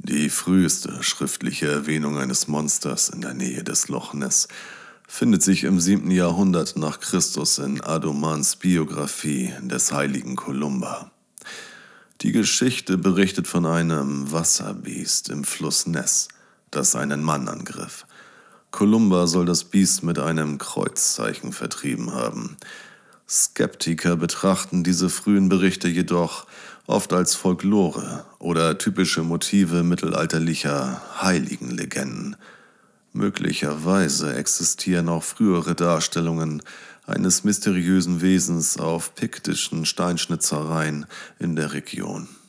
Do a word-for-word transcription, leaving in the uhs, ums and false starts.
Die früheste schriftliche Erwähnung eines Monsters in der Nähe des Loch Ness findet sich im siebten Jahrhundert nach Christus in Adomans Biographie des heiligen Columba. Die Geschichte berichtet von einem Wasserbiest im Fluss Ness, das einen Mann angriff. Columba soll das Biest mit einem Kreuzzeichen vertrieben haben. Skeptiker betrachten diese frühen Berichte jedoch oft als Folklore oder typische Motive mittelalterlicher Heiligenlegenden. Möglicherweise existieren auch frühere Darstellungen eines mysteriösen Wesens auf piktischen Steinschnitzereien in der Region.